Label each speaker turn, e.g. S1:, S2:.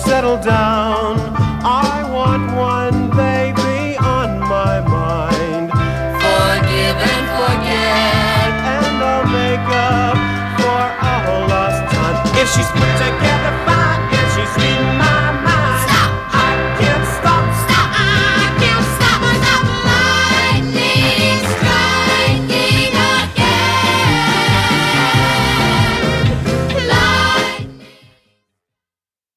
S1: settle down. I want one baby on my mind.
S2: Forgive and forget,
S1: and I'll make up for our lost time. If she's